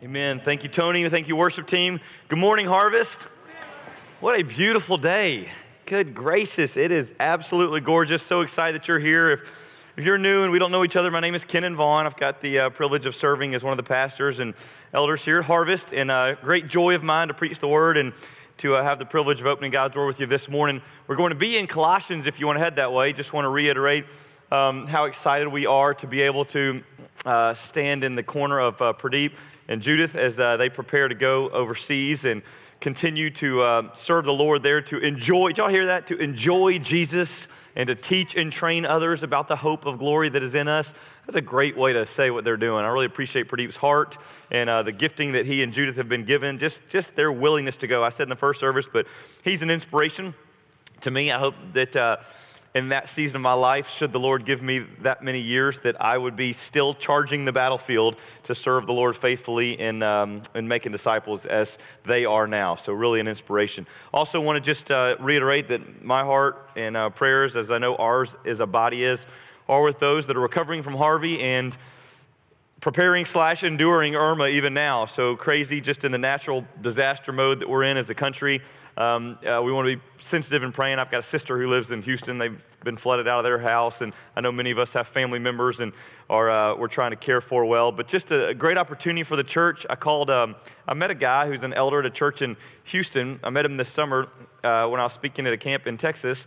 Amen. Thank you, Tony. Thank you, worship team. Good morning, Harvest. What a beautiful day. Good gracious. It is absolutely gorgeous. So excited that you're here. If you're new and we don't know each other, my name is Kenan Vaughn. I've got the privilege of serving as one of the pastors and elders here at Harvest. And great joy of mine to preach the word and to have the privilege of opening God's Word with you this morning. We're going to be in Colossians if you want to head that way. Just want to reiterate how excited we are to be able to stand in the corner of Pradeep and Judith as they prepare to go overseas and continue to serve the Lord there, to enjoy, did y'all hear that? To enjoy Jesus and to teach and train others about the hope of glory that is in us. That's a great way to say what they're doing. I really appreciate Pradeep's heart and the gifting that he and Judith have been given, just their willingness to go. I said in the first service, but he's an inspiration to me. I hope that in that season of my life, should the Lord give me that many years, that I would be still charging the battlefield to serve the Lord faithfully in making disciples as they are now. So really an inspiration. Also want to just reiterate that my heart and prayers, as I know ours as a body is, are with those that are recovering from Harvey and preparing/enduring Irma even now. So crazy just in the natural disaster mode that we're in as a country. We want to be sensitive and praying. I've got a sister who lives in Houston. They've been flooded out of their house, and I know many of us have family members and we're trying to care for well. But just a great opportunity for the church. I met a guy who's an elder at a church in Houston. I met him this summer when I was speaking at a camp in Texas,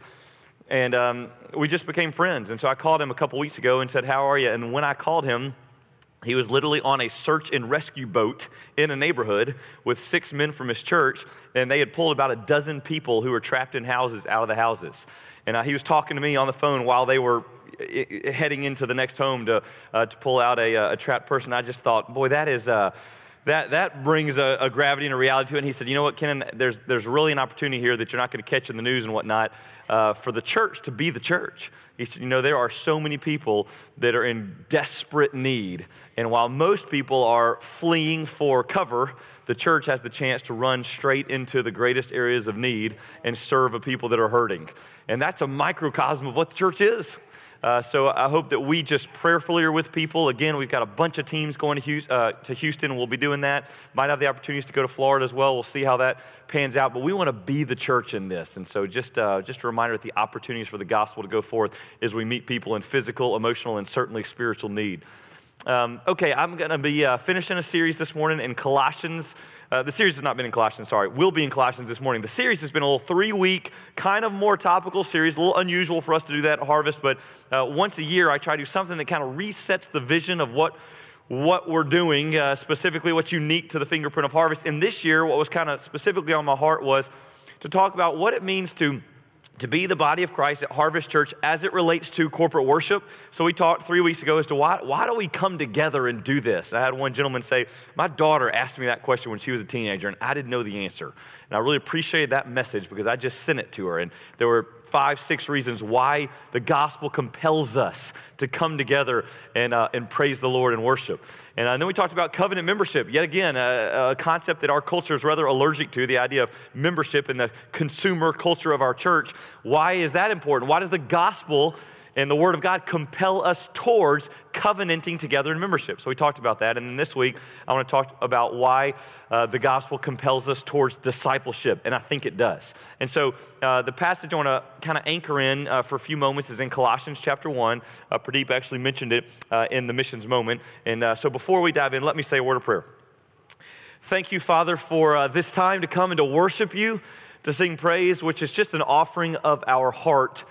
and we just became friends. And so I called him a couple weeks ago and said, "How are you?" And when I called him, he was literally on a search and rescue boat in a neighborhood with 6 men from his church, and they had pulled about a dozen people who were trapped in houses out of the houses. And he was talking to me on the phone while they were heading into the next home to pull out a trapped person. I just thought, boy, that is that brings a gravity and a reality to it. And he said, "You know what, Kenan, there's really an opportunity here that you're not going to catch in the news and whatnot for the church to be the church." He said, "You know, there are so many people that are in desperate need. And while most people are fleeing for cover, the church has the chance to run straight into the greatest areas of need and serve a people that are hurting." And that's a microcosm of what the church is. So I hope that we just prayerfully are with people. Again, we've got a bunch of teams going to Houston, and we'll be doing that. Might have the opportunities to go to Florida as well. We'll see how that pans out. But we want to be the church in this. And so just a reminder that the opportunities for the gospel to go forth as we meet people in physical, emotional, and certainly spiritual need. Okay, I'm going to be finishing a series this morning in Colossians. The series has not been in Colossians, we'll be in Colossians this morning. The series has been a little 3-week, kind of more topical series, a little unusual for us to do that at Harvest, but once a year I try to do something that kind of resets the vision of what we're doing, specifically what's unique to the fingerprint of Harvest. And this year, what was kind of specifically on my heart was to talk about what it means to be the body of Christ at Harvest Church as it relates to corporate worship. So we talked 3 weeks ago as to why do we come together and do this? I had one gentleman say, "My daughter asked me that question when she was a teenager, and I didn't know the answer." And I really appreciated that message because I just sent it to her. And there were 5-6 reasons why the gospel compels us to come together and praise the Lord and worship. And then we talked about covenant membership. Yet again, a concept that our culture is rather allergic to, the idea of membership in the consumer culture of our church. Why is that important? Why does the gospel and the Word of God compel us towards covenanting together in membership? So we talked about that. And then this week, I want to talk about why the gospel compels us towards discipleship. And I think it does. And so the passage I want to kind of anchor in for a few moments is in Colossians chapter 1. Pradeep actually mentioned it in the missions moment. And so before we dive in, let me say a word of prayer. Thank you, Father, for this time to come and to worship you, to sing praise, which is just an offering of our heart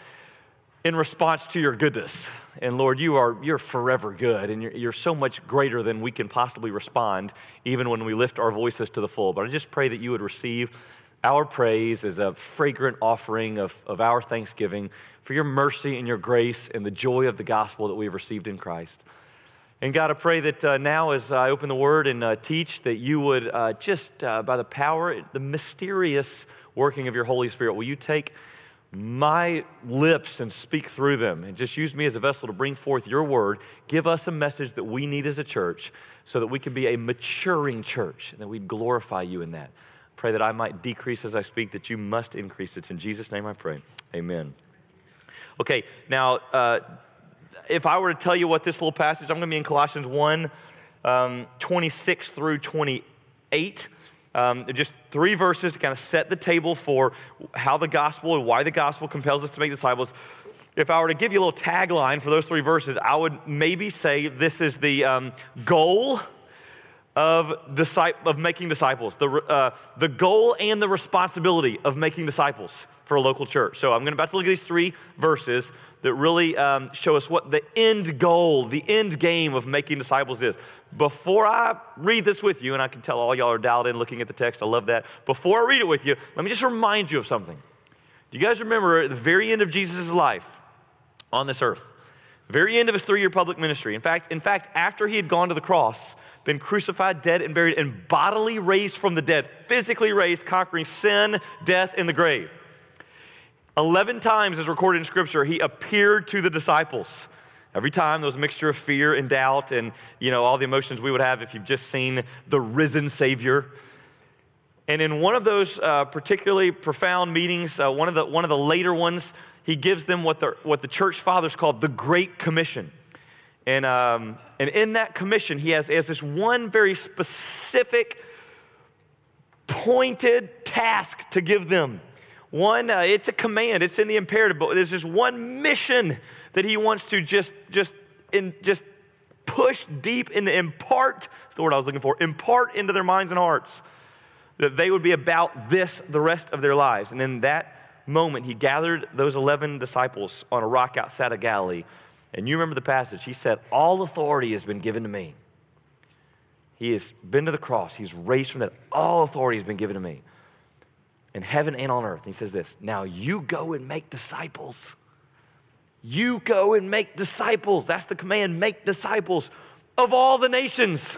in response to your goodness. And Lord, you're forever good, and you're so much greater than we can possibly respond, even when we lift our voices to the full. But I just pray that you would receive our praise as a fragrant offering of our thanksgiving for your mercy and your grace and the joy of the gospel that we've received in Christ. And God, I pray that now as I open the Word and teach, that you would just by the power, the mysterious working of your Holy Spirit, will you take my lips and speak through them, and just use me as a vessel to bring forth your word. Give us a message that we need as a church so that we can be a maturing church and that we'd glorify you in that. Pray that I might decrease as I speak, that you must increase. It's in Jesus' name I pray. Amen. Okay, now, if I were to tell you what this little passage, I'm going to be in Colossians 1, 26 through 28. Just 3 verses to kind of set the table for how the gospel and why the gospel compels us to make disciples. If I were to give you a little tagline for those 3 verses, I would maybe say this is the goal of making disciples, the goal and the responsibility of making disciples for a local church. So I'm about to look at these 3 verses that really show us what the end goal, the end game of making disciples is. Before I read this with you, and I can tell all y'all are dialed in looking at the text, I love that. Before I read it with you, let me just remind you of something. Do you guys remember at the very end of Jesus' life on this earth, very end of his 3-year public ministry? In fact, after he had gone to the cross, been crucified, dead, and buried, and bodily raised from the dead, physically raised, conquering sin, death, and the grave. 11 times, as recorded in Scripture, he appeared to the disciples. Every time, there was a mixture of fear and doubt and, all the emotions we would have if you've just seen the risen Savior. And in one of those particularly profound meetings, one of the later ones, he gives them what the church fathers called the Great Commission. And in that commission, he has this one very specific, pointed task to give them. One, it's a command, it's in the imperative, but there's this one mission that he wants to just push deep and impart, that's the word I was looking for, impart into their minds and hearts, that they would be about this the rest of their lives. And in that moment, he gathered those 11 disciples on a rock outside of Galilee. And you remember the passage. He said, all authority has been given to me. He has been to the cross. He's raised from that. All authority has been given to me in heaven and on earth. And he says this, now you go and make disciples. You go and make disciples. That's the command, make disciples of all the nations.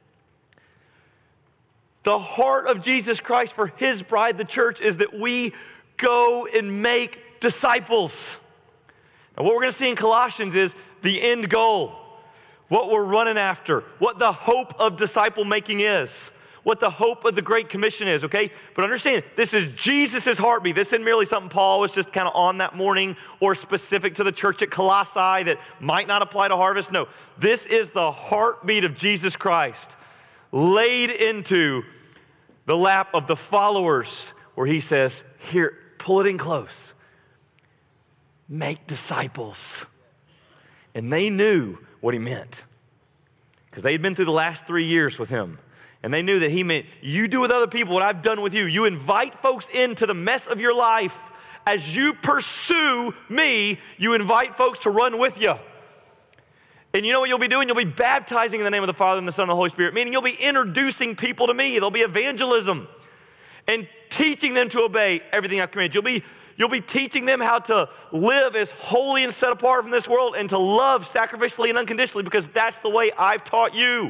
The heart of Jesus Christ for his bride, the church, is that we go and make disciples. And what we're going to see in Colossians is the end goal, what we're running after, what the hope of disciple making is, what the hope of the Great Commission is, okay? But understand, this is Jesus' heartbeat. This isn't merely something Paul was just kind of on that morning or specific to the church at Colossae that might not apply to Harvest. No, this is the heartbeat of Jesus Christ laid into the lap of the followers where he says, here, pull it in close. Make disciples. And they knew what he meant because they had been through the last 3 years with him. And they knew that he meant, you do with other people what I've done with you. You invite folks into the mess of your life. As you pursue me, you invite folks to run with you. And you know what you'll be doing? You'll be baptizing in the name of the Father and the Son and the Holy Spirit, meaning you'll be introducing people to me. There'll be evangelism and teaching them to obey everything I've commanded. You'll be teaching them how to live as holy and set apart from this world and to love sacrificially and unconditionally because that's the way I've taught you.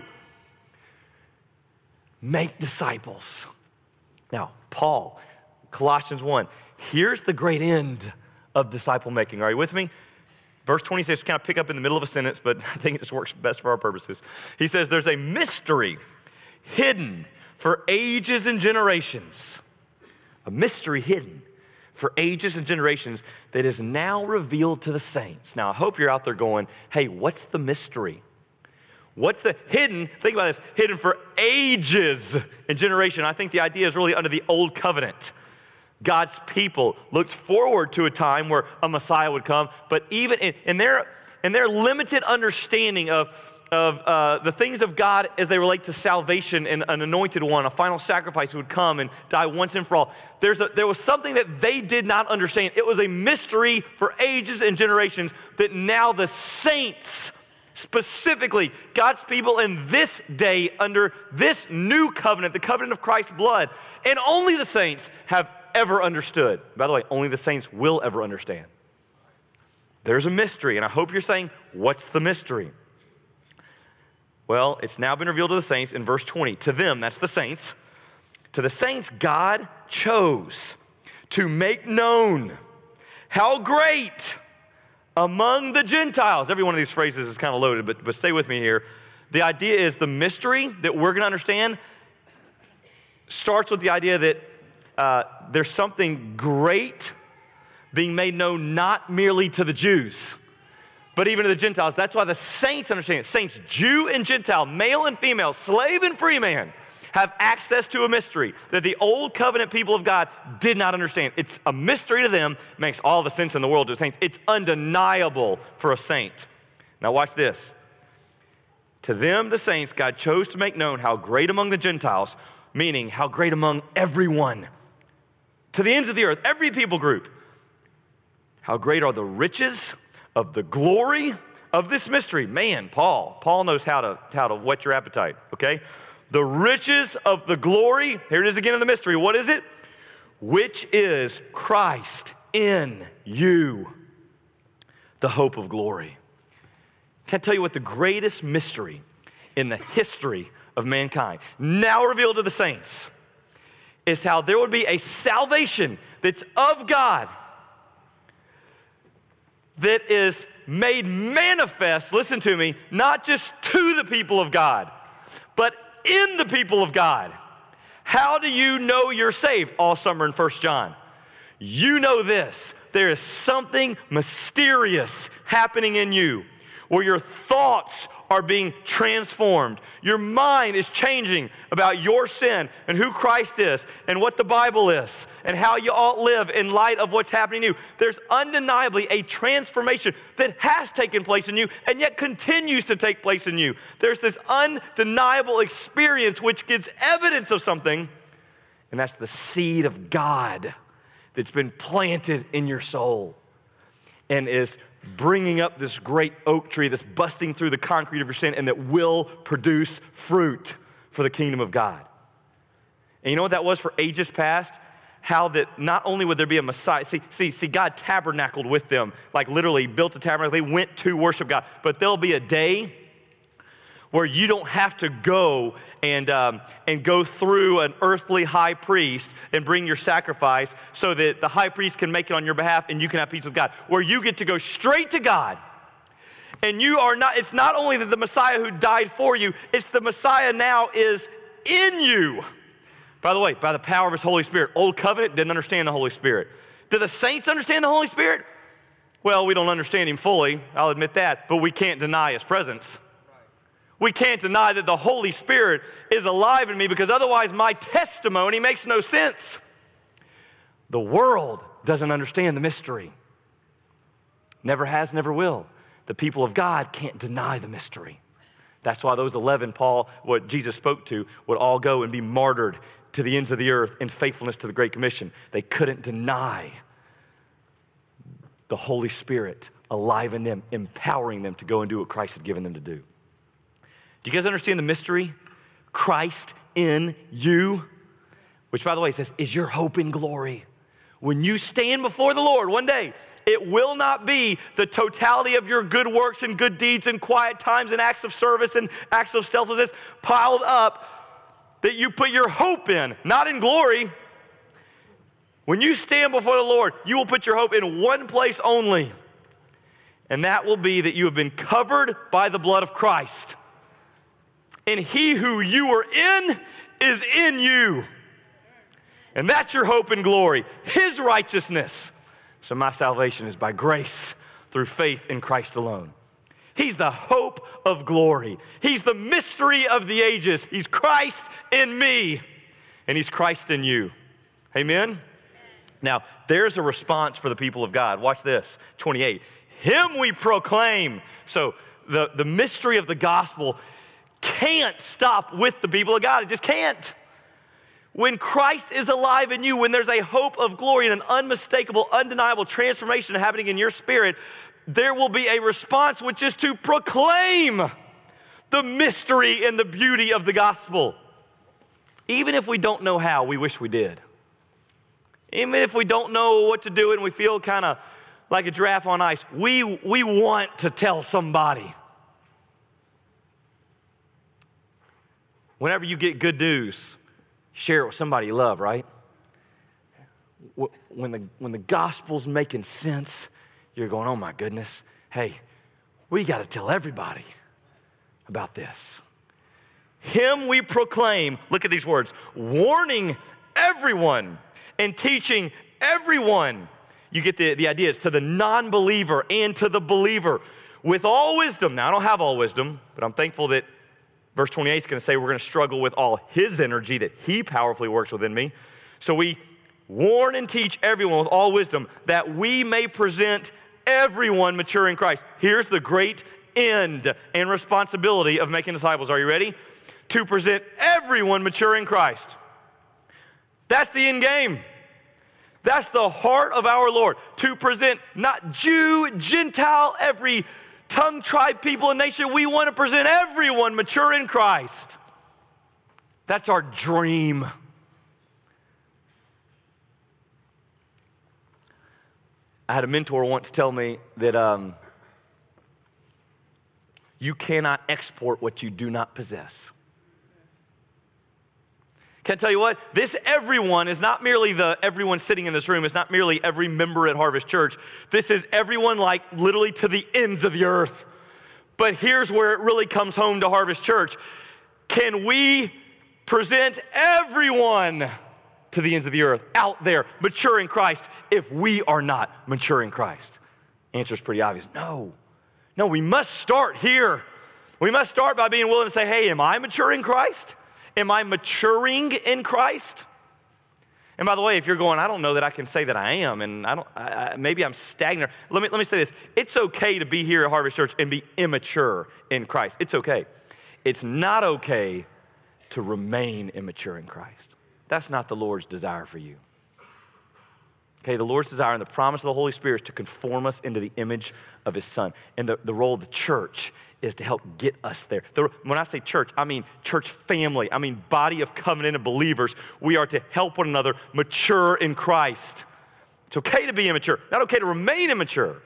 Make disciples. Now, Paul, Colossians 1, here's the great end of disciple making. Are you with me? Verse 26, kind of pick up in the middle of a sentence, but I think it just works best for our purposes. He says, there's a mystery hidden for ages and generations. A mystery hidden for ages and generations that is now revealed to the saints. Now, I hope you're out there going, hey, what's the mystery? What's the hidden, think about this, hidden for ages and generation. I think the idea is really under the old covenant. God's people looked forward to a time where a Messiah would come, but even in their limited understanding of the things of God as they relate to salvation and an anointed one, a final sacrifice who would come and die once and for all, there was something that they did not understand. It was a mystery for ages and generations that now the saints, specifically, God's people in this day under this new covenant, the covenant of Christ's blood, and only the saints have ever understood. By the way, only the saints will ever understand. There's a mystery, and I hope you're saying, what's the mystery? Well, it's now been revealed to the saints in verse 20. To them, that's the saints, to the saints God chose to make known how great among the Gentiles. Every one of these phrases is kind of loaded, but stay with me here. The idea is the mystery that we're going to understand starts with the idea that there's something great being made known not merely to the Jews, but even to the Gentiles. That's why the saints understand it. Saints, Jew and Gentile, male and female, slave and free man, have access to a mystery that the old covenant people of God did not understand. It's a mystery to them, makes all the sense in the world to the saints. It's undeniable for a saint. Now watch this. To them, the saints, God chose to make known how great among the Gentiles, meaning how great among everyone, to the ends of the earth, every people group, how great are the riches of the glory of this mystery. Man, Paul knows how to whet your appetite, okay? The riches of the glory, here it is again in the mystery. What is it? Which is Christ in you, the hope of glory. Can I tell you what the greatest mystery in the history of mankind, now revealed to the saints, is how there would be a salvation that's of God, that is made manifest, listen to me, not just to the people of God, but in the people of God. How do you know you're saved? All summer in 1 John. You know this. There is something mysterious happening in you where your thoughts are being transformed. Your mind is changing about your sin and who Christ is and what the Bible is and how you ought live in light of what's happening to you. There's undeniably a transformation that has taken place in you and yet continues to take place in you. There's this undeniable experience which gives evidence of something, and that's the seed of God that's been planted in your soul and is bringing up this great oak tree that's busting through the concrete of your sin and that will produce fruit for the kingdom of God. And you know what that was for ages past? How that not only would there be a Messiah, see, God tabernacled with them, like literally built a tabernacle. They went to worship God. But there'll be a day where you don't have to go and go through an earthly high priest and bring your sacrifice so that the high priest can make it on your behalf and you can have peace with God. Where you get to go straight to God. And you are not, it's not only that the Messiah who died for you, it's the Messiah now is in you. By the way, by the power of his Holy Spirit. Old covenant didn't understand the Holy Spirit. Do the saints understand the Holy Spirit? Well, we don't understand him fully, I'll admit that, but we can't deny his presence. We can't deny that the Holy Spirit is alive in me because otherwise my testimony makes no sense. The world doesn't understand the mystery. Never has, never will. The people of God can't deny the mystery. That's why those 11, what Jesus spoke to, would all go and be martyred to the ends of the earth in faithfulness to the Great Commission. They couldn't deny the Holy Spirit alive in them, empowering them to go and do what Christ had given them to do. Do you guys understand the mystery? Christ in you, which by the way says, is your hope in glory. When you stand before the Lord one day, it will not be the totality of your good works and good deeds and quiet times and acts of service and acts of selflessness piled up that you put your hope in, not in glory. When you stand before the Lord, you will put your hope in one place only, and that will be that you have been covered by the blood of Christ. And he who you are in is in you. And that's your hope and glory, his righteousness. So my salvation is by grace through faith in Christ alone. He's the hope of glory. He's the mystery of the ages. He's Christ in me, and he's Christ in you. Amen? Now, there's a response for the people of God. Watch this, 28. Him we proclaim. So the mystery of the gospel can't stop with the people of God. It just can't. When Christ is alive in you, when there's a hope of glory and an unmistakable, undeniable transformation happening in your spirit, there will be a response which is to proclaim the mystery and the beauty of the gospel. Even if we don't know how, we wish we did. Even if we don't know what to do and we feel kind of like a giraffe on ice, we want to tell somebody. Whenever you get good news, share it with somebody you love, right? When the gospel's making sense, you're going, oh my goodness, hey, we got to tell everybody about this. Him we proclaim, look at these words, warning everyone and teaching everyone. You get the idea, it's to the non-believer and to the believer. with all wisdom. Now, I don't have all wisdom, but I'm thankful that verse 28 is going to say we're going to struggle with all his energy that he powerfully works within me. So we warn and teach everyone with all wisdom that we may present everyone mature in Christ. Here's the great end and responsibility of making disciples. Are you ready? To present everyone mature in Christ. That's the end game. That's the heart of our Lord. To present not Jew, Gentile, every tongue, tribe, people, and nation. We want to present everyone mature in Christ. That's our dream. I had a mentor once tell me that you cannot export what you do not possess. Can I tell you what? This everyone is not merely everyone sitting in this room. It's not merely every member at Harvest Church. This is everyone, like literally to the ends of the earth. But here's where it really comes home to Harvest Church. Can we present everyone to the ends of the earth out there mature in Christ if we are not mature in Christ? Answer's pretty obvious. No, we must start here. We must start by being willing to say, hey, am I mature in Christ? Am I maturing in Christ? And by the way, if you're going, I don't know that I can say that I am, and maybe I'm stagnant. Let me say this. It's okay to be here at Harvest Church and be immature in Christ. It's okay. It's not okay to remain immature in Christ. That's not the Lord's desire for you. Okay, the Lord's desire and the promise of the Holy Spirit is to conform us into the image of his Son. And the role of the church is to help get us there. When I say church, I mean church family. I mean body of covenant believers. We are to help one another mature in Christ. It's okay to be immature, not okay to remain immature.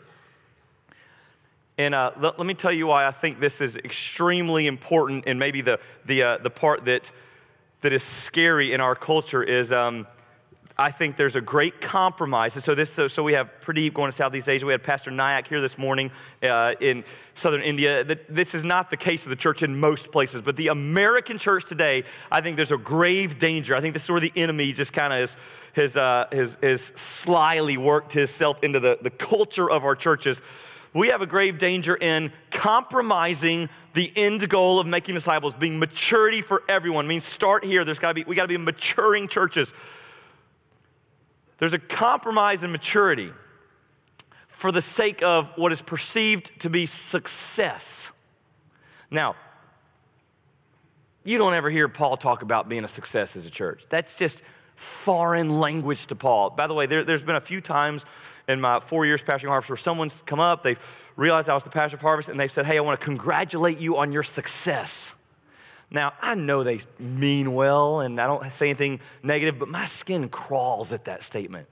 And let me tell you why I think this is extremely important, and maybe the part that is scary in our culture is I think there's a great compromise. And so we have Pradeep going to Southeast Asia. We had Pastor Nayak here this morning in southern India. This is not the case of the church in most places, but the American church today, I think there's a grave danger. I think this is where the enemy just kind of has slyly worked himself into the culture of our churches. We have a grave danger in compromising the end goal of making disciples, being maturity for everyone. It means start here. We got to be maturing churches. There's a compromise in maturity for the sake of what is perceived to be success. Now, you don't ever hear Paul talk about being a success as a church. That's just foreign language to Paul. By the way, there's been a few times in my 4 years pastoring Harvest where someone's come up, they've realized I was the pastor of Harvest, and they said, hey, I want to congratulate you on your success. Now, I know they mean well, and I don't say anything negative, but my skin crawls at that statement.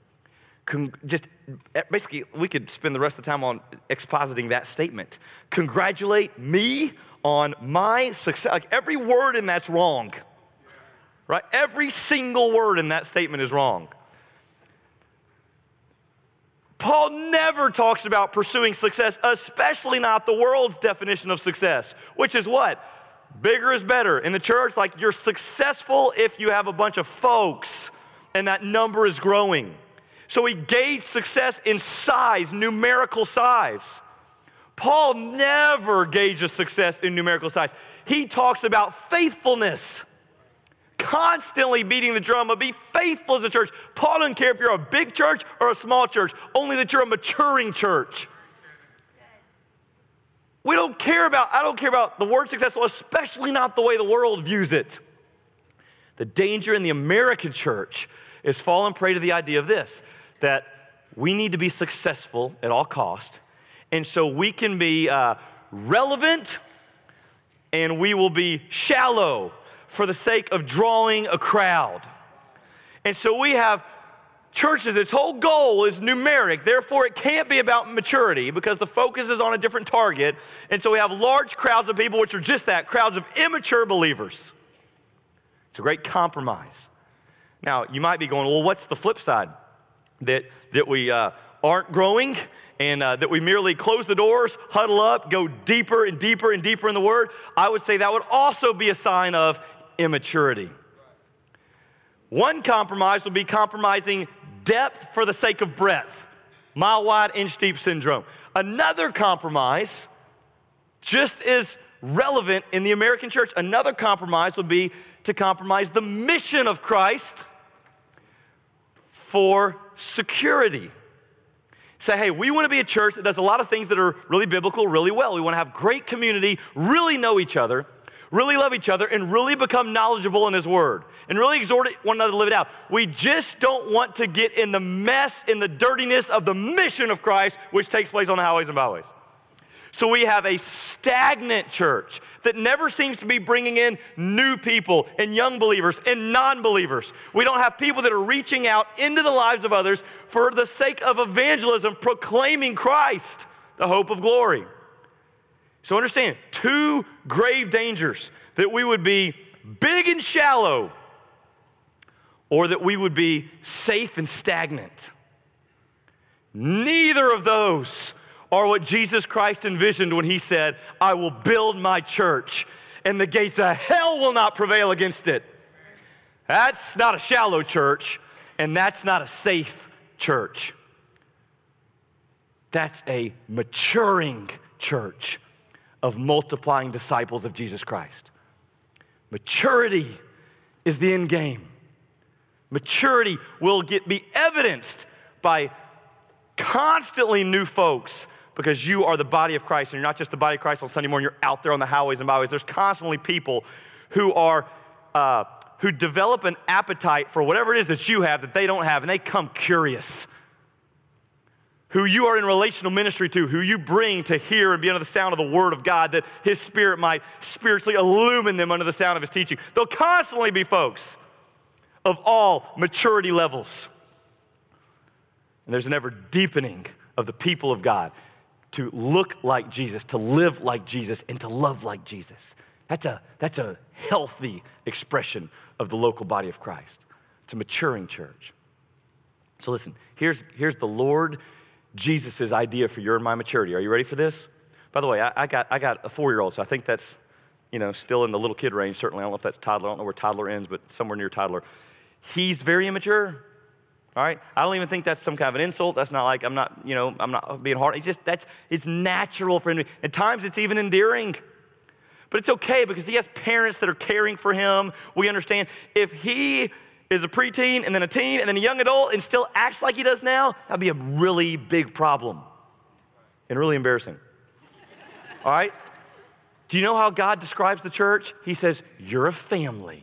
Basically, we could spend the rest of the time on expositing that statement. Congratulate me on my success. Like every word in that's wrong, right? Every single word in that statement is wrong. Paul never talks about pursuing success, especially not the world's definition of success, which is what? Bigger is better. In the church, like you're successful if you have a bunch of folks and that number is growing. So we gauge success in size, numerical size. Paul never gauges success in numerical size. He talks about faithfulness, constantly beating the drum of be faithful as a church. Paul doesn't care if you're a big church or a small church, only that you're a maturing church. I don't care about the word successful, especially not the way the world views it. The danger in the American church is falling prey to the idea of this, that we need to be successful at all cost, and so we can be relevant and we will be shallow for the sake of drawing a crowd. And so we have churches, its whole goal is numeric, therefore it can't be about maturity because the focus is on a different target. And so we have large crowds of people, which are just that, crowds of immature believers. It's a great compromise. Now, you might be going, well, what's the flip side? That we aren't growing and that we merely close the doors, huddle up, go deeper and deeper and deeper in the Word? I would say that would also be a sign of immaturity. One compromise would be compromising depth for the sake of breadth. Mile wide, inch deep syndrome. Another compromise just as relevant in the American church. Another compromise would be to compromise the mission of Christ for security. Say, hey, we want to be a church that does a lot of things that are really biblical, really well. We want to have great community, really know each other, really love each other, and really become knowledgeable in His Word, and really exhort one another to live it out. We just don't want to get in the mess, in the dirtiness of the mission of Christ, which takes place on the highways and byways. So we have a stagnant church that never seems to be bringing in new people and young believers and non-believers. We don't have people that are reaching out into the lives of others for the sake of evangelism, proclaiming Christ, the hope of glory. So understand, two grave dangers: that we would be big and shallow, or that we would be safe and stagnant. Neither of those are what Jesus Christ envisioned when He said, I will build my church, and the gates of hell will not prevail against it. That's not a shallow church, and that's not a safe church. That's a maturing church of multiplying disciples of Jesus Christ. Maturity is the end game. Maturity will be evidenced by constantly new folks, because you are the body of Christ, and you're not just the body of Christ on Sunday morning, you're out there on the highways and byways. There's constantly people who develop an appetite for whatever it is that you have that they don't have, and they come curious. Who you are in relational ministry to, who you bring to hear and be under the sound of the Word of God, that His Spirit might spiritually illumine them under the sound of His teaching. There'll constantly be folks of all maturity levels. And there's an ever deepening of the people of God to look like Jesus, to live like Jesus, and to love like Jesus. That's a healthy expression of the local body of Christ. It's a maturing church. So listen, here's the Lord Jesus' idea for your and my maturity. Are you ready for this? By the way, I got a 4-year-old, so I think that's, still in the little kid range. Certainly, I don't know if that's toddler. I don't know where toddler ends, but somewhere near toddler. He's very immature. All right? I don't even think that's some kind of an insult. That's not like I'm not being hard. It's natural for him. At times it's even endearing. But it's okay because he has parents that are caring for him. We understand if he is a preteen and then a teen and then a young adult and still acts like he does now, that'd be a really big problem and really embarrassing. All right? Do you know how God describes the church? He says, you're a family.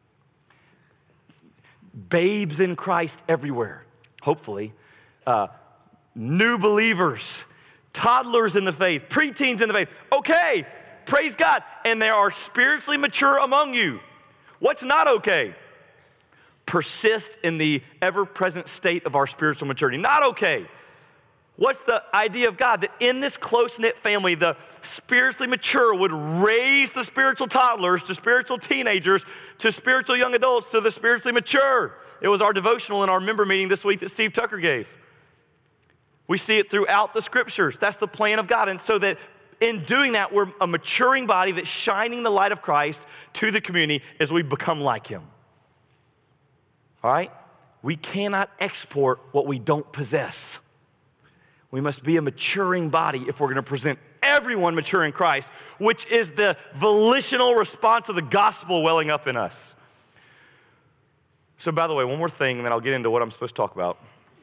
Babes in Christ everywhere, hopefully. New believers, toddlers in the faith, preteens in the faith. Okay, praise God. And there are spiritually mature among you. What's not okay? Persist in the ever-present state of our spiritual maturity. Not okay. What's the idea of God? That in this close-knit family, the spiritually mature would raise the spiritual toddlers to spiritual teenagers to spiritual young adults to the spiritually mature. It was our devotional in our member meeting this week that Steve Tucker gave. We see it throughout the scriptures. That's the plan of God. And so that in doing that, we're a maturing body that's shining the light of Christ to the community as we become like Him. All right? We cannot export what we don't possess. We must be a maturing body if we're going to present everyone mature in Christ, which is the volitional response of the gospel welling up in us. So, by the way, one more thing, and then I'll get into what I'm supposed to talk about.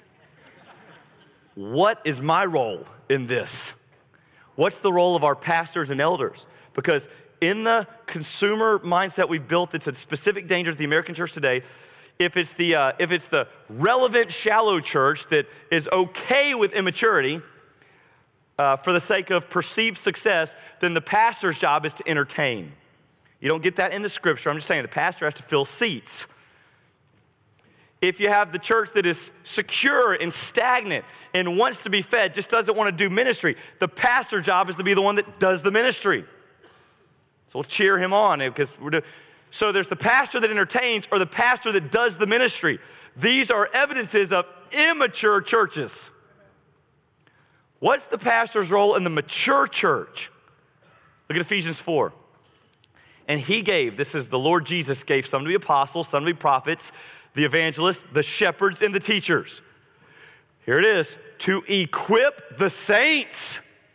What is my role in this? What's the role of our pastors and elders? Because in the consumer mindset we've built, it's a specific danger to the American church today. If it's the relevant shallow church that is okay with immaturity for the sake of perceived success, then the pastor's job is to entertain. You don't get that in the scripture. I'm just saying the pastor has to fill seats. If you have the church that is secure and stagnant and wants to be fed, just doesn't want to do ministry, the pastor's job is to be the one that does the ministry. So we'll cheer him on because so there's the pastor that entertains or the pastor that does the ministry. These are evidences of immature churches. What's the pastor's role in the mature church? Look at Ephesians 4. And he gave, this is the Lord Jesus gave some to be apostles, some to be prophets, the evangelists, the shepherds, and the teachers. Here it is, to equip the saints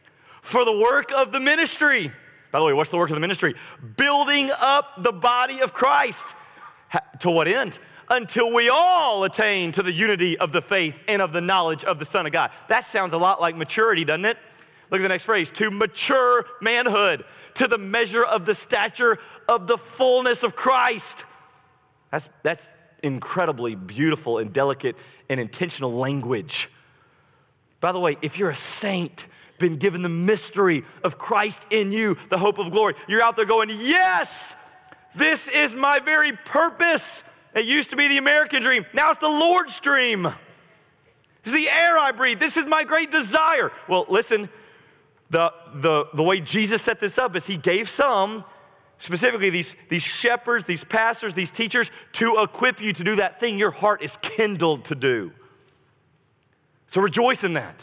for the work of the ministry. By the way, what's the work of the ministry? Building up the body of Christ. To what end? Until we all attain to the unity of the faith and of the knowledge of the Son of God. That sounds a lot like maturity, doesn't it? Look at the next phrase. To mature manhood, to the measure of the stature of the fullness of Christ. That's incredibly beautiful and delicate and intentional language. By the way, if you're a saint, been given the mystery of Christ in you, the hope of glory, you're out there going, yes, this is my very purpose. It used to be the American dream. Now it's the Lord's dream. This is the air I breathe. This is my great desire. Well, listen, the way Jesus set this up is he gave some, specifically these shepherds, these pastors, these teachers, to equip you to do that thing your heart is kindled to do. So rejoice in that.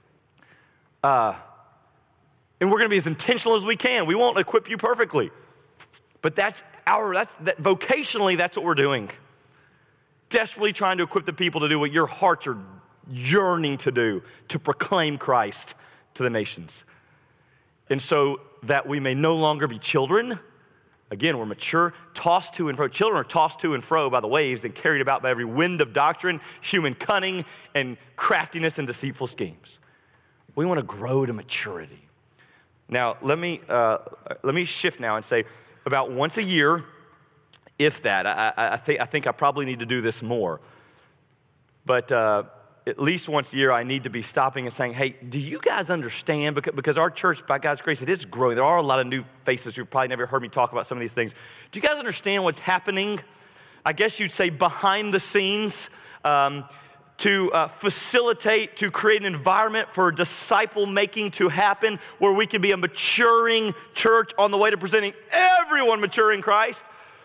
And we're going to be as intentional as we can. We won't equip you perfectly. But vocationally, that's what we're doing. Desperately trying to equip the people to do what your hearts are yearning to do, to proclaim Christ to the nations. And so that we may no longer be children. Again, we're mature, tossed to and fro. Children are tossed to and fro by the waves and carried about by every wind of doctrine, human cunning, and craftiness and deceitful schemes. We want to grow to maturity. Now, let me shift now and say about once a year, if that. I think I probably need to do this more. But at least once a year, I need to be stopping and saying, hey, do you guys understand? Because our church, by God's grace, it is growing. There are a lot of new faces who've probably never heard me talk about some of these things. Do you guys understand what's happening? I guess you'd say behind the scenes to facilitate, to create an environment for disciple making to happen where we can be a maturing church on the way to presenting everyone mature in Christ.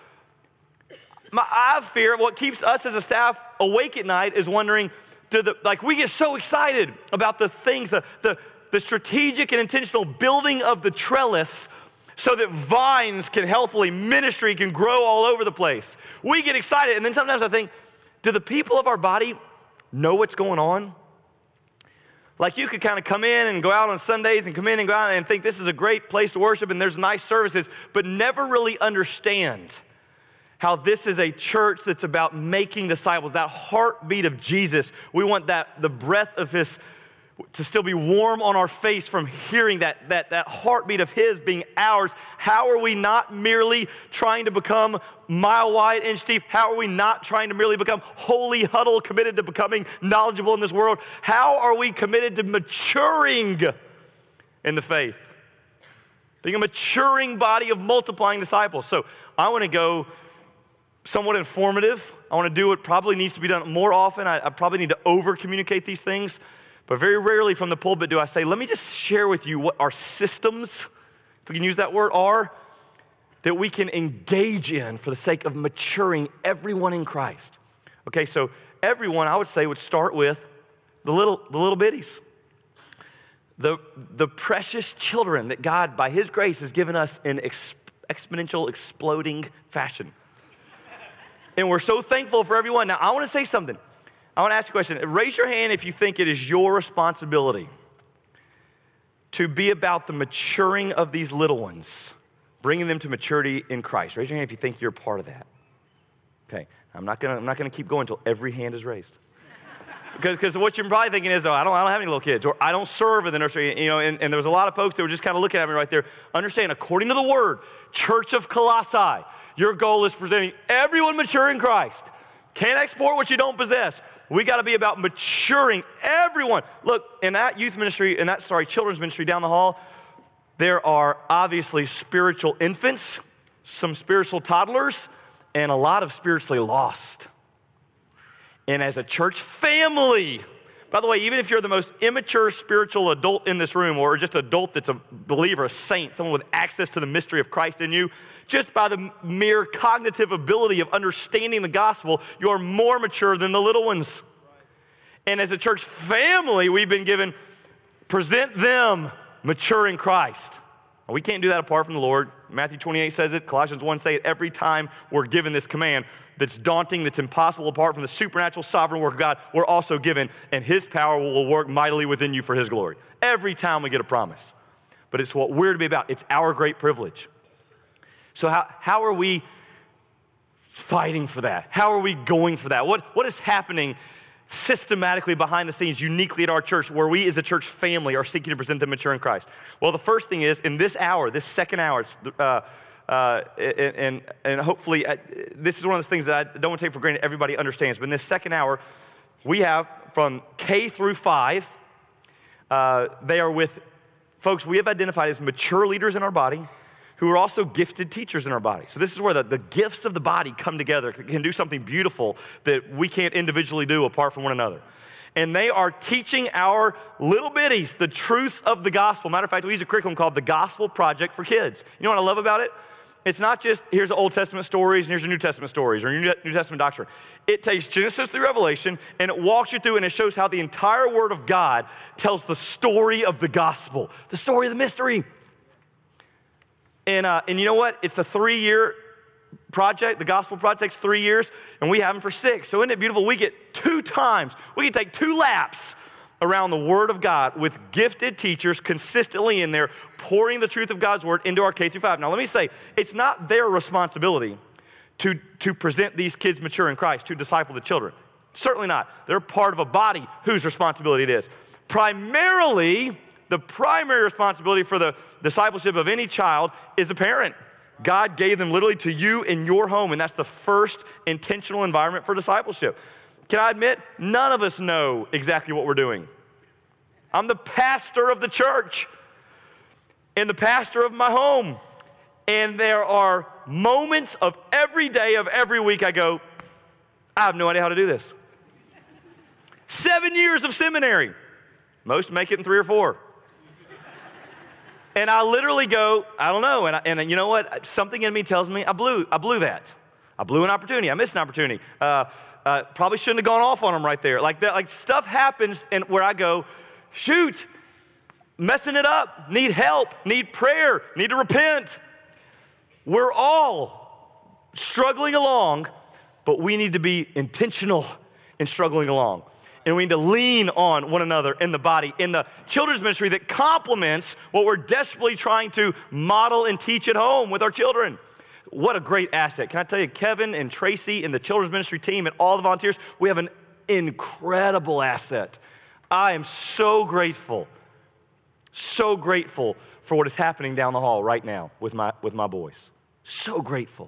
I fear what keeps us as a staff awake at night is wondering, we get so excited about the things, the strategic and intentional building of the trellis so that vines can healthily, ministry can grow all over the place. We get excited, and then sometimes I think, do the people of our body know what's going on? Like you could kind of come in and go out on Sundays and come in and go out and think this is a great place to worship and there's nice services, but never really understand how this is a church that's about making disciples, that heartbeat of Jesus. We want the breath of his to still be warm on our face from hearing that heartbeat of his being ours. How are we not merely trying to become mile wide, inch deep? How are we not trying to merely become holy huddle, committed to becoming knowledgeable in this world? How are we committed to maturing in the faith? Being a maturing body of multiplying disciples. So I want to go somewhat informative. I want to do what probably needs to be done more often. I probably need to over-communicate these things. But very rarely from the pulpit do I say, let me just share with you what our systems, if we can use that word, are, that we can engage in for the sake of maturing everyone in Christ. Okay, so everyone, I would say, would start with the little bitties. The precious children that God, by his grace, has given us in exponential, exploding fashion. And we're so thankful for everyone. Now, I want to say something. I want to ask you a question. Raise your hand if you think it is your responsibility to be about the maturing of these little ones, bringing them to maturity in Christ. Raise your hand if you think you're part of that. Okay, I'm not gonna keep going until every hand is raised. Because what you're probably thinking is, I don't have any little kids, or I don't serve in the nursery, and there was a lot of folks that were just kind of looking at me right there. Understand, according to the word, Church of Colossae, your goal is presenting everyone mature in Christ. Can't export what you don't possess. We got to be about maturing everyone. Look, in that children's ministry down the hall, there are obviously spiritual infants, some spiritual toddlers, and a lot of spiritually lost. And as a church family, by the way, even if you're the most immature spiritual adult in this room, or just an adult that's a believer, a saint, someone with access to the mystery of Christ in you, just by the mere cognitive ability of understanding the gospel, you are more mature than the little ones. And as a church family, we've been given, present them mature in Christ. We can't do that apart from the Lord. Matthew 28 says it. Colossians 1 say it. Every time we're given this command that's daunting, that's impossible apart from the supernatural sovereign work of God, we're also given, and his power will work mightily within you for his glory. Every time we get a promise. but it's what we're to be about. It's our great privilege. So how are we fighting for that? How are we going for that? What is happening systematically behind the scenes, uniquely at our church, where we as a church family are seeking to present them mature in Christ? Well, the first thing is, in this hour, this second hour, and hopefully, this is one of the things that I don't want to take for granted everybody understands, but in this second hour, we have from K through 5, they are with folks we have identified as mature leaders in our body, who are also gifted teachers in our body. So this is where the gifts of the body come together, can do something beautiful that we can't individually do apart from one another. And they are teaching our little bitties the truths of the gospel. Matter of fact, we use a curriculum called the Gospel Project for Kids. You know what I love about it? It's not just, here's Old Testament stories and here's your New Testament stories or New Testament doctrine. It takes Genesis through Revelation and it walks you through and it shows how the entire Word of God tells the story of the gospel, the story of the mystery. And you know what? It's a 3-year project. The Gospel Project's 3 years, and we have them for 6. So isn't it beautiful? We get 2 times. We can take 2 laps around the Word of God with gifted teachers consistently in there, pouring the truth of God's Word into our K through 5. Now, let me say, it's not their responsibility to present these kids mature in Christ, to disciple the children. Certainly not. They're part of a body whose responsibility it is. Primarily, the primary responsibility for the discipleship of any child is a parent. God gave them literally to you in your home, and that's the first intentional environment for discipleship. Can I admit, none of us know exactly what we're doing. I'm the pastor of the church and the pastor of my home, and there are moments of every day of every week I go, I have no idea how to do this. 7 years of seminary. Most make it in 3 or 4. And I literally go, I don't know. And you know what? Something in me tells me I blew that. I blew an opportunity. I missed an opportunity. Probably shouldn't have gone off on them right there. Like that. Like stuff happens, and where I go, shoot, messing it up. Need help. Need prayer. Need to repent. We're all struggling along, but we need to be intentional in struggling along. And we need to lean on one another in the body, in the children's ministry that complements what we're desperately trying to model and teach at home with our children. What a great asset. Can I tell you, Kevin and Tracy and the children's ministry team and all the volunteers, we have an incredible asset. I am so grateful for what is happening down the hall right now with my boys. So grateful.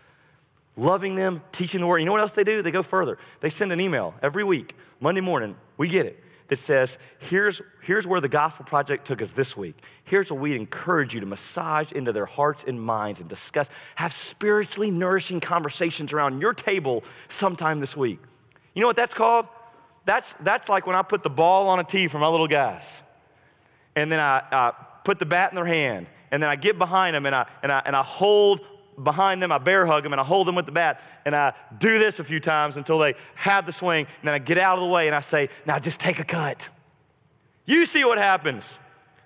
Loving them, teaching the word. You know what else they do? They go further. They send an email every week, Monday morning, we get it, that says, here's where the Gospel Project took us this week. Here's what we'd encourage you to massage into their hearts and minds and discuss, have spiritually nourishing conversations around your table sometime this week. You know what that's called? That's like when I put the ball on a tee for my little guys. And then I put the bat in their hand. And then I get behind them and I hold behind them, I bear hug them, and I hold them with the bat, and I do this a few times until they have the swing, and then I get out of the way, and I say, now just take a cut. You see what happens.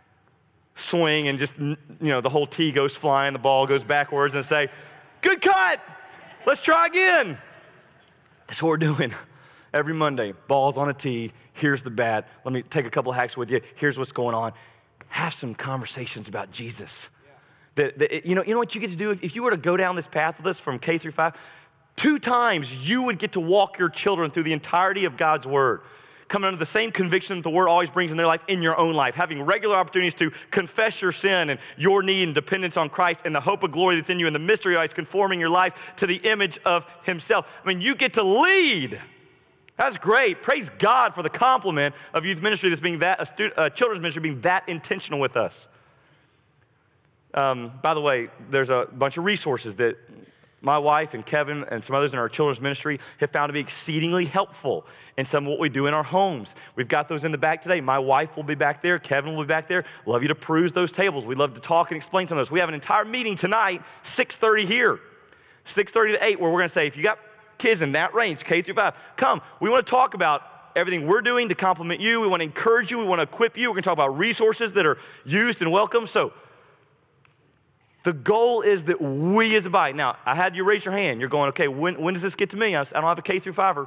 Swing, and just, the whole tee goes flying, the ball goes backwards, and say, good cut, let's try again. That's what we're doing every Monday. Ball's on a tee, here's the bat, let me take a couple hacks with you, here's what's going on. Have some conversations about Jesus. You know what you get to do? If you were to go down this path with us from K through 5, 2 times you would get to walk your children through the entirety of God's Word, coming under the same conviction that the Word always brings in their life, in your own life, having regular opportunities to confess your sin and your need and dependence on Christ and the hope of glory that's in you and the mystery of Christ conforming your life to the image of Himself. I mean, you get to lead. That's great. Praise God for the compliment of youth ministry that's being children's ministry being that intentional with us. By the way, there's a bunch of resources that my wife and Kevin and some others in our children's ministry have found to be exceedingly helpful in some of what we do in our homes. We've got those in the back today. My wife will be back there. Kevin will be back there. Love you to peruse those tables. We'd love to talk and explain some of those. We have an entire meeting tonight, 6:30 here, 6:30 to 8, where we're going to say, if you got kids in that range, K through 5, come. We want to talk about everything we're doing to complement you. We want to encourage you. We want to equip you. We're going to talk about resources that are used and welcome. So the goal is that we as a body. Now, I had you raise your hand. You're going, okay, when does this get to me? I don't have a K through 5er.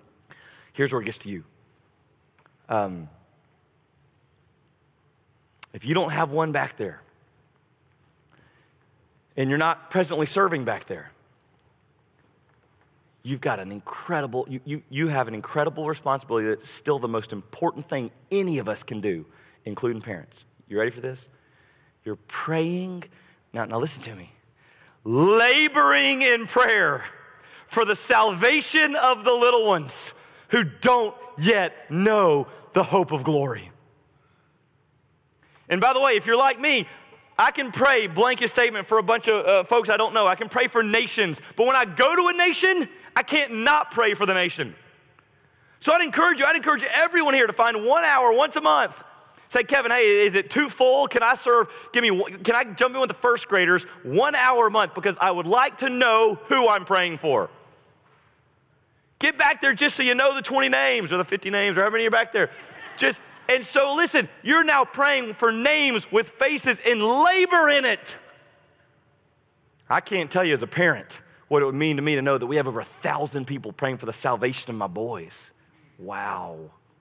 Here's where it gets to you. if you don't have one back there, and you're not presently serving back there, you've got an incredible, you have an incredible responsibility that's still the most important thing any of us can do, including parents. You ready for this? You're praying, now listen to me, laboring in prayer for the salvation of the little ones who don't yet know the hope of glory. And by the way, if you're like me, I can pray blanket statement for a bunch of folks I don't know. I can pray for nations. But when I go to a nation, I can't not pray for the nation. So I'd encourage everyone here to find 1 hour once a month. Say, Kevin, hey, is it too full? Can I serve? Can I jump in with the first graders 1 hour a month? Because I would like to know who I'm praying for. Get back there just so you know the 20 names or the 50 names or however many are back there. And so listen, you're now praying for names with faces and labor in it. I can't tell you as a parent what it would mean to me to know that we have over 1,000 people praying for the salvation of my boys. Wow.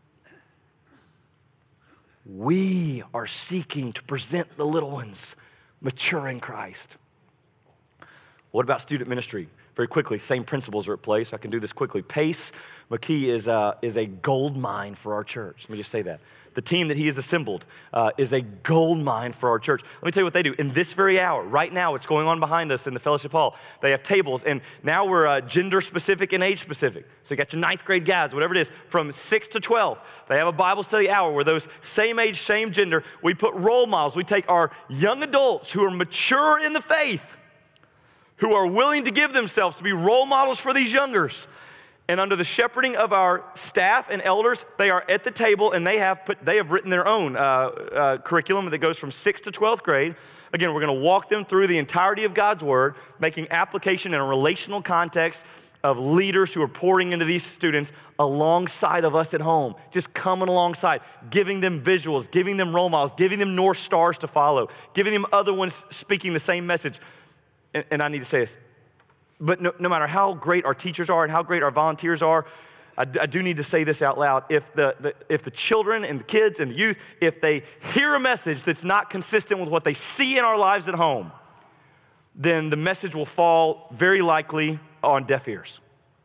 We are seeking to present the little ones mature in Christ. What about student ministry? Very quickly, same principles are at play, so I can do this quickly. Pace McKee is a gold mine for our church. Let me just say that. The team that he has assembled is a gold mine for our church. Let me tell you what they do. In this very hour, right now, it's going on behind us in the fellowship hall. They have tables, and now we're gender specific and age specific. So you got your 9th grade guys, whatever it is, from 6 to 12. They have a Bible study hour where those same age, same gender, we put role models. We take our young adults who are mature in the faith, who are willing to give themselves to be role models for these youngers. And under the shepherding of our staff and elders, they are at the table and they have written their own curriculum that goes from 6th to 12th grade. Again, we're going to walk them through the entirety of God's Word, making application in a relational context of leaders who are pouring into these students alongside of us at home, just coming alongside, giving them visuals, giving them role models, giving them North Stars to follow, giving them other ones speaking the same message. And I need to say this, but no matter how great our teachers are and how great our volunteers are, I do need to say this out loud. If the children and the kids and the youth, if they hear a message that's not consistent with what they see in our lives at home, then the message will fall very likely on deaf ears.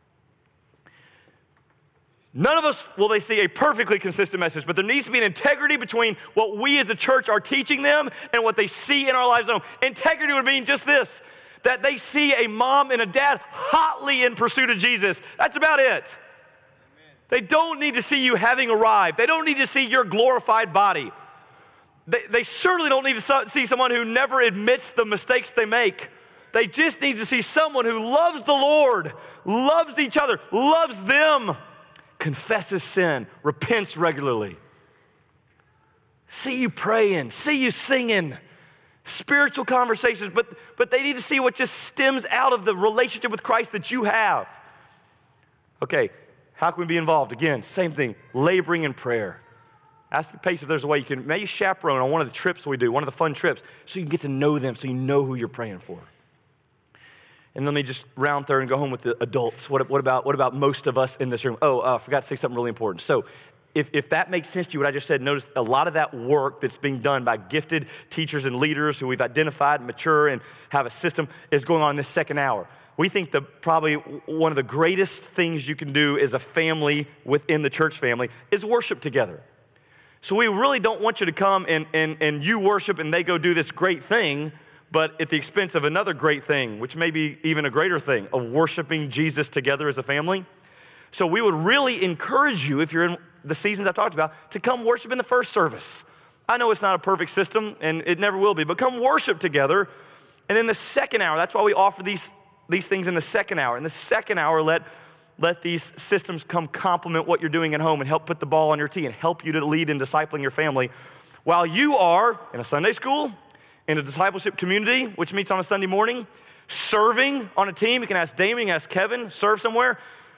None of us will they see a perfectly consistent message, but there needs to be an integrity between what we as a church are teaching them and what they see in our lives at home. Integrity would mean just this, that they see a mom and a dad hotly in pursuit of Jesus. That's about it. Amen. They don't need to see you having arrived. They don't need to see your glorified body. They certainly don't need to see someone who never admits the mistakes they make. They just need to see someone who loves the Lord, loves each other, loves them, confesses sin, repents regularly. See you praying, see you singing, spiritual conversations, but they need to see what just stems out of the relationship with Christ that you have. Okay, how can we be involved? Again, same thing, laboring in prayer. Ask Pace if there's a way you can maybe chaperone on one of the trips we do, one of the fun trips, so you can get to know them, so you know who you're praying for. And let me just round third and go home with the adults. What about most of us in this room? I forgot to say something really important. So if that makes sense to you, what I just said, notice a lot of that work that's being done by gifted teachers and leaders who we've identified, mature, and have a system is going on in this second hour. We think probably one of the greatest things you can do as a family within the church family is worship together. So we really don't want you to come and you worship and they go do this great thing, but at the expense of another great thing, which may be even a greater thing, of worshiping Jesus together as a family. So we would really encourage you, if you're in the seasons I've talked about, to come worship in the first service. I know it's not a perfect system, and it never will be, but come worship together. And then the second hour, that's why we offer these things in the second hour. In the second hour, let these systems come complement what you're doing at home and help put the ball on your tee and help you to lead in discipling your family while you are in a Sunday school, in a discipleship community, which meets on a Sunday morning, serving on a team. You can ask Damien, you can ask Kevin, serve somewhere,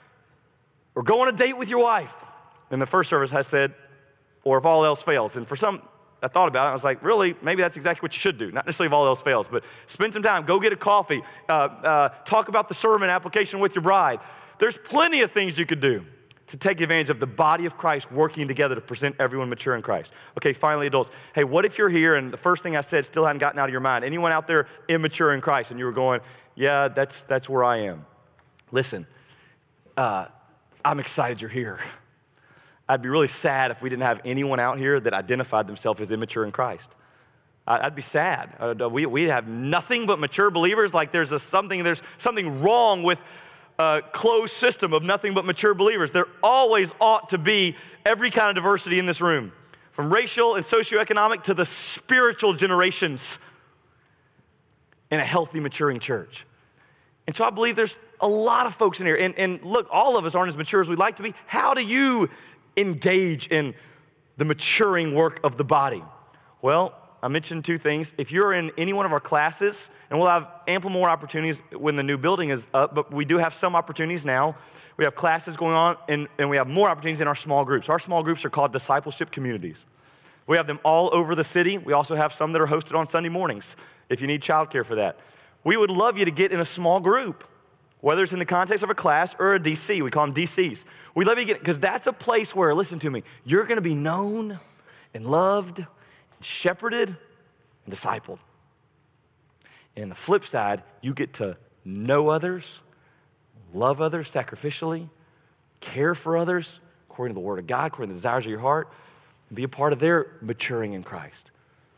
or go on a date with your wife. And the first service I said, or if all else fails. And for some, I thought about it. I was like, really, maybe that's exactly what you should do. Not necessarily if all else fails, but spend some time. Go get a coffee. Talk about the sermon application with your bride. There's plenty of things you could do. to take advantage of the body of Christ working together to present everyone mature in Christ. Okay, finally, adults. Hey, what if you're here and the first thing I said still hadn't gotten out of your mind? Anyone out there immature in Christ and you were going, yeah, that's where I am. Listen, I'm excited you're here. I'd be really sad if we didn't have anyone out here that identified themselves as immature in Christ. I'd be sad. We have nothing but mature believers. Like there's something wrong with a closed system of nothing but mature believers. There always ought to be every kind of diversity in this room, from racial and socioeconomic to the spiritual generations in a healthy, maturing church. And so I believe there's a lot of folks in here. And look, all of us aren't as mature as we'd like to be. How do you engage in the maturing work of the body? Well, I mentioned two things. If you're in any one of our classes, and we'll have ample more opportunities when the new building is up, but we do have some opportunities now. We have classes going on, and we have more opportunities in our small groups. Our small groups are called discipleship communities. We have them all over the city. We also have some that are hosted on Sunday mornings if you need childcare for that. We would love you to get in a small group, whether it's in the context of a class or a DC. We call them DCs. We'd love you to get, because that's a place where, listen to me, you're going to be known and loved and shepherded and discipled. And the flip side, you get to know others, love others sacrificially, care for others according to the Word of God, according to the desires of your heart, and be a part of their maturing in Christ.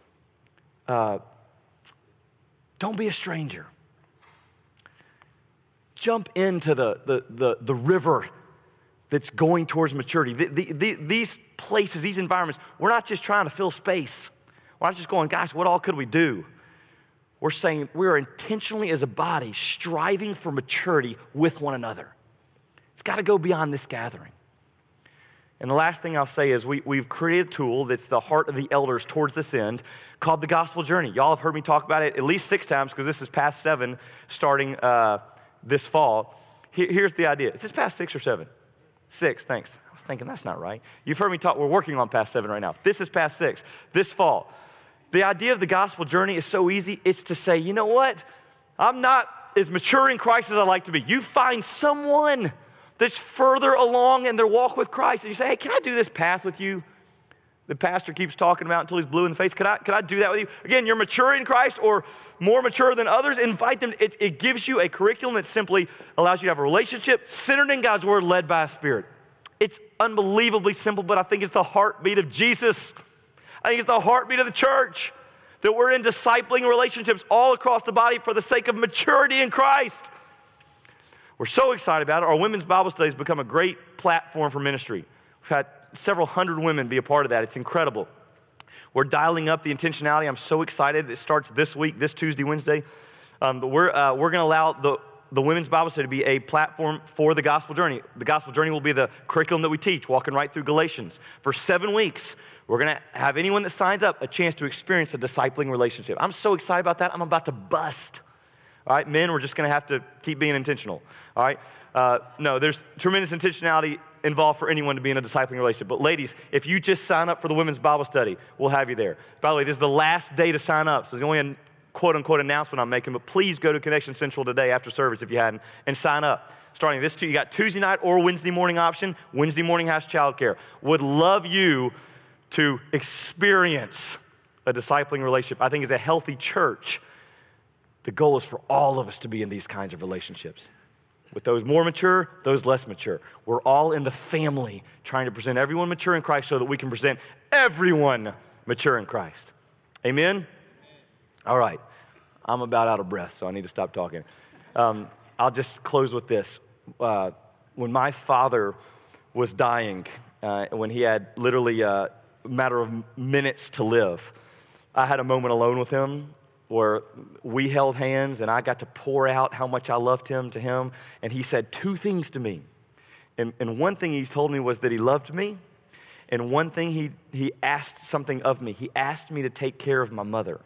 Don't be a stranger. Jump into the river that's going towards maturity. These places, these environments, we're not just trying to fill space. We're not just going, gosh, what all could we do? We're saying we are intentionally as a body striving for maturity with one another. It's got to go beyond this gathering. And the last thing I'll say is we've created a tool that's the heart of the elders towards this end called the Gospel Journey. Y'all have heard me talk about it at least 6 times because this is past 7 starting this fall. Here's the idea. Is this past 6 or 7? 6, thanks. I was thinking that's not right. You've heard me talk. We're working on past 7 right now. This is past 6, this fall. The idea of the Gospel Journey is so easy. It's to say, you know what? I'm not as mature in Christ as I'd like to be. You find someone that's further along in their walk with Christ. And you say, hey, can I do this path with you? The pastor keeps talking about until he's blue in the face. Can I do that with you? Again, you're mature in Christ or more mature than others. Invite them. It gives you a curriculum that simply allows you to have a relationship centered in God's Word, led by a Spirit. It's unbelievably simple, but I think it's the heartbeat of Jesus. I think it's the heartbeat of the church, that we're in discipling relationships all across the body for the sake of maturity in Christ. We're so excited about it. Our women's Bible study has become a great platform for ministry. We've had several hundred women be a part of that. It's incredible. We're dialing up the intentionality. I'm so excited. It starts this week, this Tuesday, Wednesday. But we're going to allow the women's Bible study to be a platform for the Gospel Journey. The Gospel Journey will be the curriculum that we teach, walking right through Galatians. For 7 weeks, we're going to have anyone that signs up a chance to experience a discipling relationship. I'm so excited about that. I'm about to bust. All right, men, we're just going to have to keep being intentional. All right, no, there's tremendous intentionality involved for anyone to be in a discipling relationship. But ladies, if you just sign up for the women's Bible study, we'll have you there. By the way, this is the last day to sign up, so there's only a quote-unquote announcement I'm making, but please go to Connection Central today after service if you hadn't, and sign up. Starting this, you got Tuesday night or Wednesday morning option. Wednesday morning has childcare. Would love you to experience a discipling relationship. I think as a healthy church, the goal is for all of us to be in these kinds of relationships. With those more mature, those less mature. We're all in the family trying to present everyone mature in Christ so that we can present everyone mature in Christ. Amen? All right. I'm about out of breath, so I need to stop talking. I'll just close with this. When my father was dying, when he had literally a matter of minutes to live, I had a moment alone with him where we held hands and I got to pour out how much I loved him to him. And he said 2 things to me. And one thing he told me was that he loved me. And one thing he asked something of me. He asked me to take care of my mother.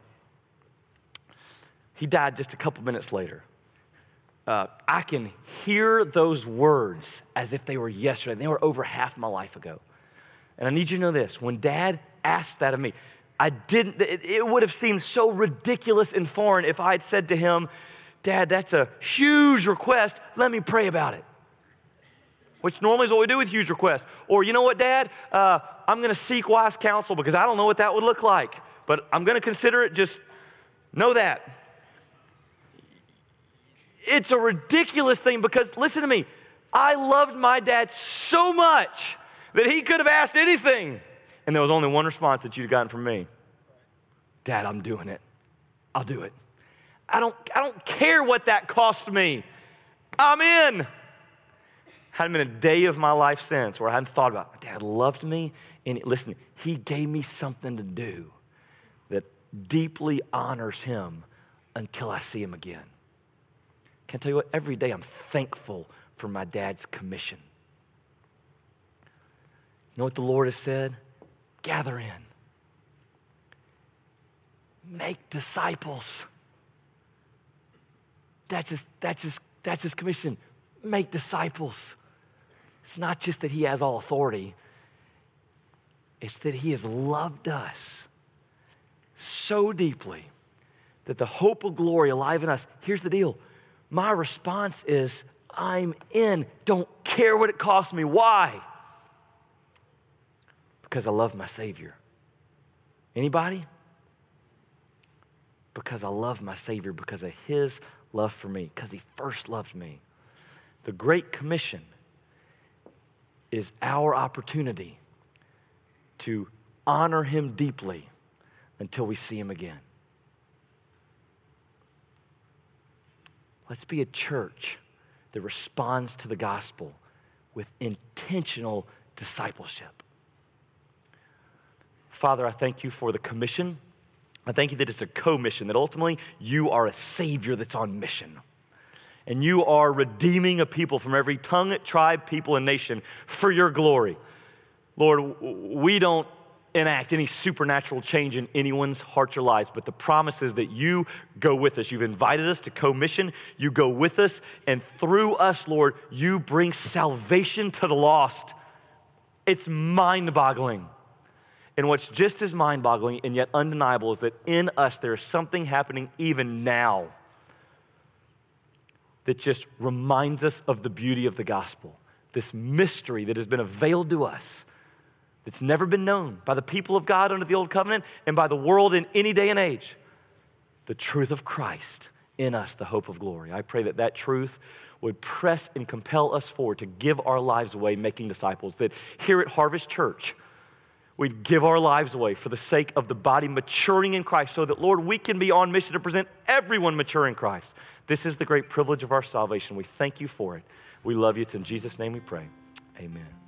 He died just a couple minutes later. I can hear those words as if they were yesterday. They were over half my life ago. And I need you to know this. When Dad asked that of me, it would have seemed so ridiculous and foreign if I had said to him, Dad, that's a huge request. Let me pray about it. which normally is what we do with huge requests. Or, you know what, Dad? I'm going to seek wise counsel because I don't know what that would look like. But I'm going to consider it. Just know that. It's a ridiculous thing because, listen to me, I loved my dad so much that he could have asked anything. And there was only one response that you'd gotten from me. Dad, I'm doing it. I'll do it. I don't care what that cost me. I'm in. Hadn't been a day of my life since where I hadn't thought about, Dad loved me. And listen, he gave me something to do that deeply honors him until I see him again. Can I tell you what? Every day I'm thankful for my dad's commission. You know what the Lord has said? Gather in. Make disciples. That's his commission. Make disciples. It's not just that he has all authority. It's that he has loved us so deeply that the hope of glory alive in us. Here's the deal. My response is, I'm in. Don't care what it costs me. Why? Because I love my Savior. Anybody? Because I love my Savior, because of his love for me, because he first loved me. The Great Commission is our opportunity to honor him deeply until we see him again. Let's be a church that responds to the gospel with intentional discipleship. Father, I thank you for the commission. I thank you that it's a co-mission, that ultimately you are a Savior that's on mission. And you are redeeming a people from every tongue, tribe, people, and nation for your glory. Lord, we don't enact any supernatural change in anyone's hearts or lives, but the promise is that you go with us. You've invited us to co-mission. You go with us, and through us, Lord, you bring salvation to the lost. It's mind-boggling. And what's just as mind-boggling and yet undeniable is that in us there is something happening even now that just reminds us of the beauty of the gospel. This mystery that has been unveiled to us, that's never been known by the people of God under the old covenant and by the world in any day and age. The truth of Christ in us, the hope of glory. I pray that that truth would press and compel us forward to give our lives away making disciples, that here at Harvest Church, we'd give our lives away for the sake of the body maturing in Christ so that, Lord, we can be on mission to present everyone mature in Christ. This is the great privilege of our salvation. We thank you for it. We love you. It's in Jesus' name we pray. Amen.